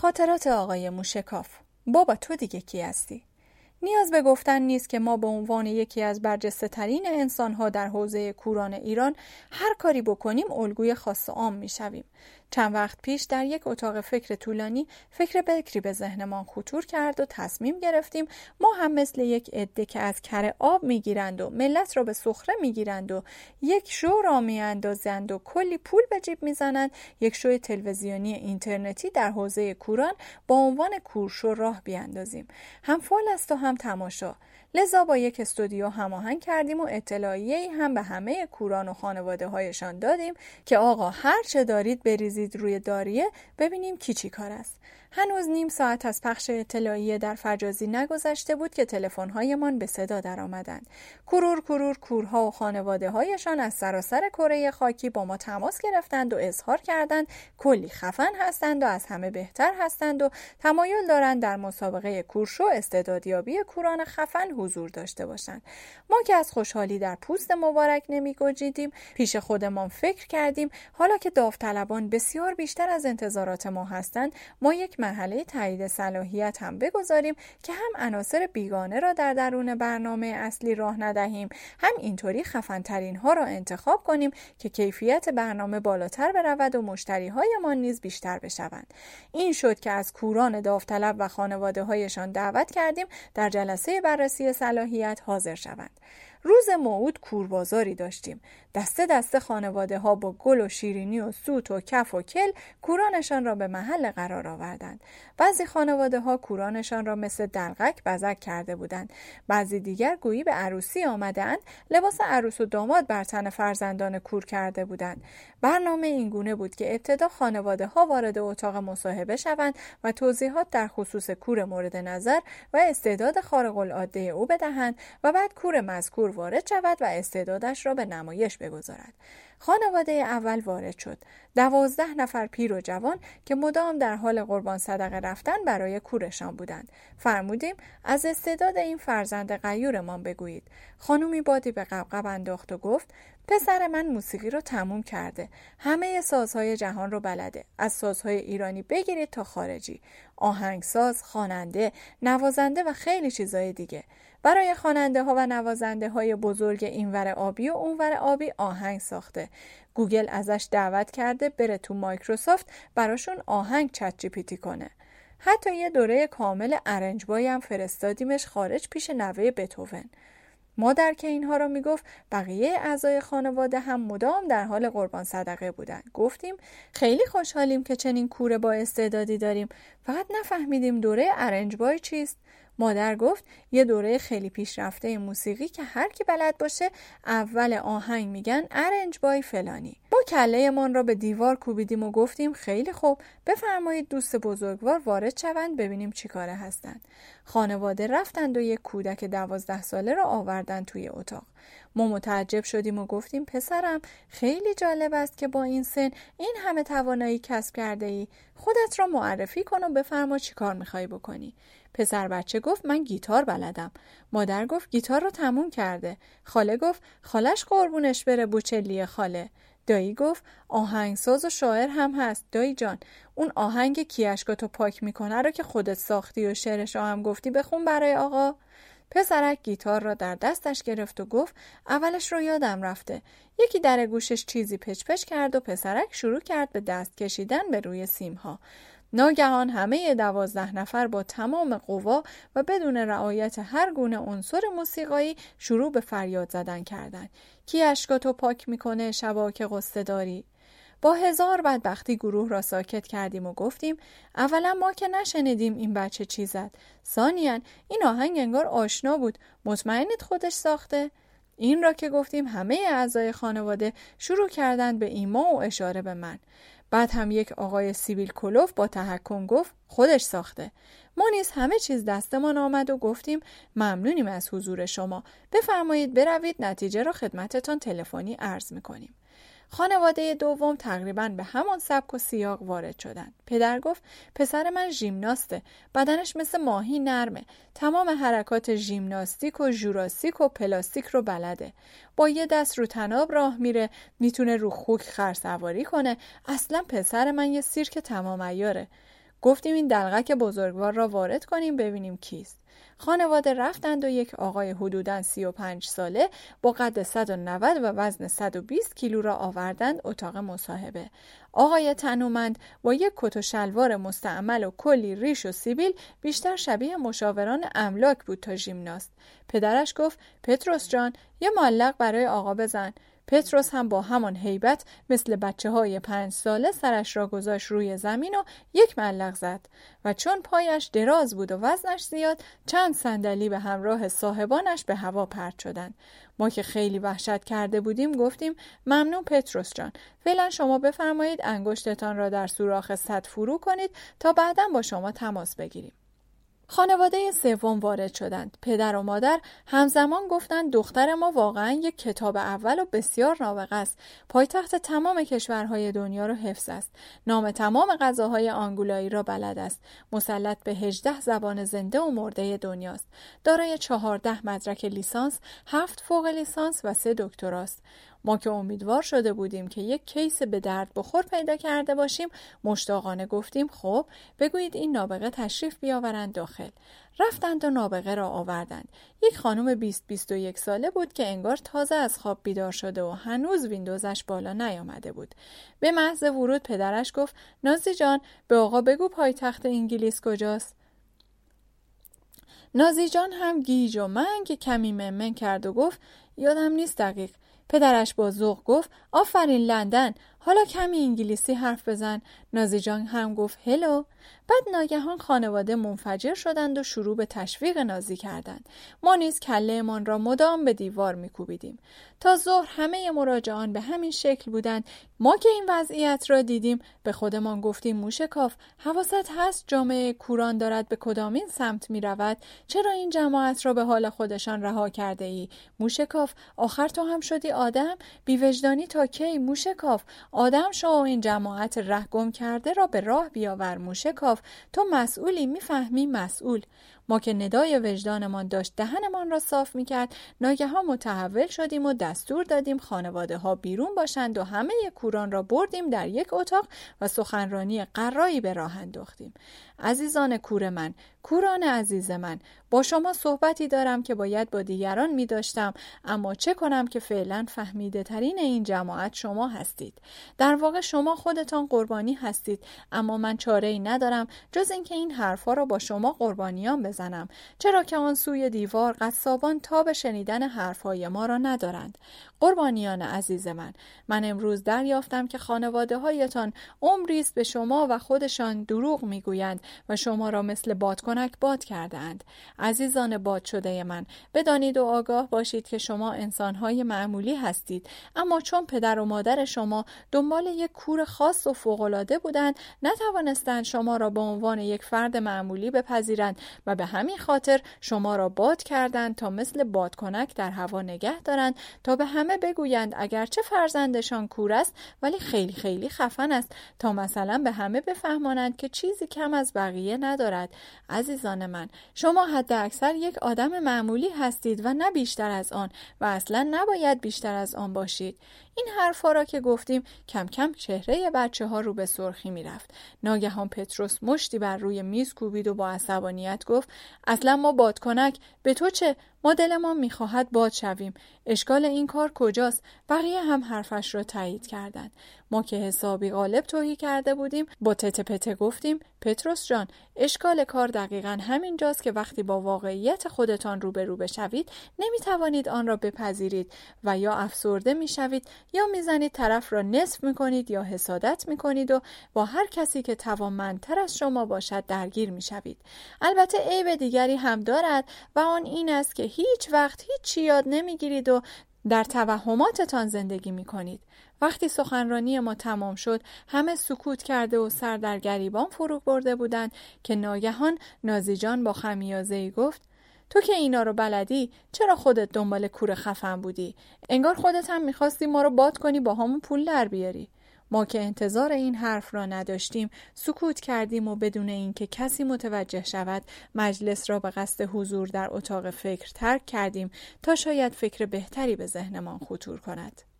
خاطرات آقای موشکاف. بابا تو دیگه کی هستی؟ نیاز به گفتن نیست که ما به عنوان یکی از برجسته ترین انسان‌ها در حوزه کوران ایران هر کاری بکنیم الگوی خاص و عام میشویم. چند وقت پیش در یک اتاق فکر طولانی فکر بکری به ذهنمان خطور کرد و تصمیم گرفتیم ما هم مثل یک عده که از کره آب میگیرند و ملت را به سخره میگیرند و یک شو را میاندازند و کلی پول به جیب میزنند، یک شو تلویزیونی اینترنتی در حوزه کوران با عنوان کورشو راه بیاندازیم. هم فال است و هم تماشا. لذا با یک استودیو هماهنگ کردیم و اطلاعیه‌ای هم به همه کوران و خانواده هایشان دادیم که آقا هر چه دارید بریزید روی داریه ببینیم کی چی کار است. هنوز نیم ساعت از پخش اطلاعیه در فجازی نگذشته بود که تلفن‌هایمان به صدا درآمدند. کرور کرور کورها و خانواده هایشان از سراسر کره خاکی با ما تماس گرفتند و اظهار کردند کلی خفن هستند و از همه بهتر هستند و تمایل دارند در مسابقه کورشو استعدادیابی کوران خفن حضور داشته باشند. ما که از خوشحالی در پوست مبارک نمی‌گنجیدیم، پیش خودمان فکر کردیم حالا که داوطلبان بسیار بیشتر از انتظارات ما هستند، ما یک مرحله تایید صلاحیت هم بگذاریم که هم عناصر بیگانه را در درون برنامه اصلی راه ندهیم، هم اینطوری خفن‌ترین ها را انتخاب کنیم که کیفیت برنامه بالاتر برود و مشتری‌هایمان نیز بیشتر بشوند. این شد که از کوران داوطلب و خانواده‌هایشان دعوت کردیم در جلسه بررسی صلاحیت حاضر شوند. روز موعود کوربازاری داشتیم. دسته دسته خانواده ها با گل و شیرینی و سوت و کف و کل کورانشان را به محل قرار آوردند. بعضی خانواده ها کورانشان را مثل دلقک بزک کرده بودند. بعضی دیگر گویی به عروسی آمدند، لباس عروس و داماد بر تن فرزندان کور کرده بودند. برنامه این گونه بود که ابتدا خانواده ها وارد اتاق مصاحبه شوند و توضیحات در خصوص کور مورد نظر و استعداد خارق العاده او بدهند و بعد کور مذکور وارد شود و استعدادش را به نمایش بگذارد. خانواده اول وارد شد. 12 نفر پیر و جوان که مدام در حال قربان صدقه رفتن برای کورشان بودند. فرمودیم از استعداد این فرزند غیورمان بگویید. خانومی بادی به قبقب انداخت و گفت پسر من موسیقی رو تموم کرده. همه سازهای جهان رو بلده. از سازهای ایرانی بگیرید تا خارجی. آهنگساز، خواننده، نوازنده و خیلی چیزای دیگه. برای خواننده ها و نوازنده های بزرگ اینور آبی و اونور آبی آهنگ ساخته. گوگل ازش دعوت کرده بره تو مایکروسافت براشون آهنگ چت جی پی تی کنه. حتی یه دوره کامل ارنجبای هم فرستادیمش خارج پیش نوه بتهوون. مادر که اینها رو میگفت بقیه اعضای خانواده هم مدام در حال قربان صدقه بودن. گفتیم خیلی خوشحالیم که چنین کوره با استعدادی داریم، فقط نفهمیدیم دوره ارنجبای چیست. مادر گفت یه دوره خیلی پیشرفته موسیقی که هر کی بلد باشه اول آهنگ میگن ارنجبای فلانی. ما کله من را به دیوار کوبیدیم و گفتیم خیلی خوب، بفرمایید دوست بزرگوار وارد شوند ببینیم چی کاره هستند. خانواده رفتند و یک کودک 12 ساله را آوردن توی اتاق. ما متعجب شدیم و گفتیم پسرم خیلی جالب است که با این سن این همه توانایی کسب کرده ای. خودت را معرفی کن و بفرما چی کار میخوای بکنی. پسر بچه گفت من گیتار بلدم. مادر گفت گیتار رو تموم کرده. خاله گفت خالش قربونش بره بوچلی خاله. دایی گفت آهنگساز و شاعر هم هست دایی جان. اون آهنگ کیاشکاتو پاک میکنه رو که خودت ساختی و شعرش هم گفتی بخون برای آقا. پسرک گیتار را در دستش گرفت و گفت اولش رو یادم رفته. یکی در گوشش چیزی پچ پچ کرد و پسرک شروع کرد به دست کشیدن به روی سیمها. ناگهان همه 12 نفر با تمام قوا و بدون رعایت هر گونه عنصر موسیقایی شروع به فریاد زدن کردند. کی اشکاتو پاک میکنه شباک قصه داری؟ با هزار بدبختی گروه را ساکت کردیم و گفتیم اولا ما که نشنیدیم این بچه چی زد. ثانیاً این آهنگ انگار آشنا بود. مطمئنید خودش ساخته؟ این را که گفتیم همه اعضای خانواده شروع کردند به ایما و اشاره به من. بعد هم یک آقای سیبیل کلوف با تحکم گفت خودش ساخته. ما نیز همه چیز دستمان آمد و گفتیم ممنونیم از حضور شما. بفرمایید بروید نتیجه را خدمتتان تلفنی عرض میکنیم. خانواده دوم تقریباً به همان سبک و سیاق وارد شدند. پدر گفت پسر من ژیمناسته، بدنش مثل ماهی نرمه، تمام حرکات ژیمناستیک و ژوراسیک و پلاستیک رو بلده، با یه دست رو طناب راه میره، میتونه رو خوک خرسواری کنه. اصلا پسر من یه سیرک تمام عیاره. گفتیم این دلغک بزرگوار را وارد کنیم ببینیم کیست. خانواده رفتند و یک آقای حدوداً 35 ساله با قد 190 و وزن 120 کیلو را آوردند اتاق مصاحبه. آقای تنومند با یک کت و شلوار مستعمل و کلی ریش و سیبیل بیشتر شبیه مشاوران املاک بود تا ژیمناست. پدرش گفت پتروس جان یه معلق برای آقا بزن. پتروس هم با همان هیبت مثل بچه‌های 5 ساله سرش را گذاشت روی زمین و یک معلق زد و چون پایش دراز بود و وزنش زیاد چند صندلی به همراه صاحبانش به هوا پرت شدند. ما که خیلی وحشت کرده بودیم گفتیم ممنون پتروس جان، فعلا شما بفرمایید انگشتتان را در سوراخ سد فرو کنید تا بعداً با شما تماس بگیریم. خانواده سوم وارد شدند. پدر و مادر همزمان گفتند دختر ما واقعا یک کتاب اول و بسیار نابغه است. پایتخت تمام کشورهای دنیا را حفظ است. نام تمام غذاهای آنگولایی را بلد است. مسلط به 18 زبان زنده و مرده دنیاست. دارای 14 مدرک لیسانس، 7 فوق لیسانس و 3 دکتراست. ما که امیدوار شده بودیم که یک کیس به درد بخور پیدا کرده باشیم مشتاقانه گفتیم خب بگویید این نابغه تشریف بیاورند داخل. رفتند و نابغه را آوردند. یک خانم 20-21 ساله بود که انگار تازه از خواب بیدار شده و هنوز ویندوزش بالا نیامده بود. به محض ورود پدرش گفت نازی جان به آقا بگو پایتخت انگلیس کجاست. نازی جان هم گیج و منگ کمی ممن کرد و گفت یادم نیست دقیق. پدرش با ذوق گفت آفرین لندن، حالا کمی انگلیسی حرف بزن. نازی جان هم گفت هلو. بعد ناگهان خانواده منفجر شدند و شروع به تشویق نازی کردند. ما نیز کله‌مان را مدام به دیوار میکوبیدیم. تا ظهر همه مراجعان به همین شکل بودند. ما که این وضعیت را دیدیم به خودمان گفتیم موشکاف، حواست هست جامعه کوران دارد به کدامین سمت می رود؟ چرا این جماعت را به حال خودشان رها کرده ای؟ موشکاف آخر تو هم شدی آدم؟ بی‌وجدانی تا کی موشکاف؟ آدم شو این جماعت ره گم کرده را به راه بیاور موشکاف. تو مسئولی، میفهمی مسئول. ما که ندای وجدانمان داشت دهنمان را صاف میکرد ناگهان متحول شدیم و دستور دادیم خانواده ها بیرون باشند و همه کوران را بردیم در یک اتاق و سخنرانی قرایی به راه انداختیم. عزیزان کور من، کوران عزیز من، با شما صحبتی دارم که باید با دیگران می داشتم، اما چه کنم که فعلا فهمیده ترین این جماعت شما هستید. در واقع شما خودتان قربانی هستید، اما من چاره‌ای ندارم جز اینکه این حرفا را با شما قربانیان بزنم، چرا که آن سوی دیوار قصابان تاب شنیدن حرفهای ما را ندارند. قربانیان عزیز من امروز دریافتم که خانواده هایتان عمری است به شما و خودشان دروغ میگویند و شما را مثل بادکنک باد کردند. عزیزان باد شده من، بدانید و آگاه باشید که شما انسانهای معمولی هستید، اما چون پدر و مادر شما دنبال یک کور خاص و فوق‌العاده بودند نتوانستند شما را به عنوان یک فرد معمولی بپذیرند و به همین خاطر شما را باد کردند تا مثل بادکنک در هوا نگه دارند تا به همه بگویند اگرچه فرزندشان کور است ولی خیلی خیلی خفن است، تا مثلا به همه بفهمانند که چیزی کم از بقیه ندارد. عزیزان من، شما حد اکثر یک آدم معمولی هستید و نه بیشتر از آن و اصلا نباید بیشتر از آن باشید. این حرفا را که گفتیم کم کم چهره بچه ها رو به سرخی می رفت. ناگهان پتروس مشتی بر روی میز کوبید و با عصبانیت گفت اصلا ما بادکنک، به تو چه؟ ما دلمان می خواهد باد شویم. اشکال این کار کجاست؟ بقیه هم حرفش را تایید کردند. ما که حسابی غالب توهی کرده بودیم با تته پته گفتیم پتروس جان، اشکال کار دقیقاً همین جاست که وقتی با واقعیت خودتان روبرو بشوید نمی توانید آن را بپذیرید و یا افسرده می شوید یا میزنید طرف را نصف می کنید یا حسادت می کنید و با هر کسی که توانمندتر از شما باشد درگیر می شوید. البته عیب دیگری هم دارد و آن این است که هیچ وقت هیچی یاد نمی گیرید و در توهماتتان زندگی می کنید. وقتی سخنرانی ما تمام شد همه سکوت کرده و سر در گریبان فرو برده بودند که ناگهان نازی جان با خمیازه‌ای گفت تو که اینا رو بلدی چرا خودت دنبال کور خفن بودی؟ انگار خودت هم میخواستی ما رو باد کنی با همون پول در بیاری. ما که انتظار این حرف را نداشتیم سکوت کردیم و بدون اینکه کسی متوجه شود مجلس را به قصد حضور در اتاق فکر ترک کردیم تا شاید فکر بهتری به ذهنمان خطور کند.